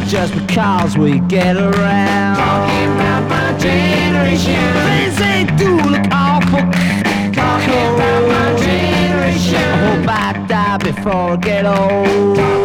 just because we get around. Talking about my generation. Things they do look awful. Talking about my generation. I hope I die before I get old.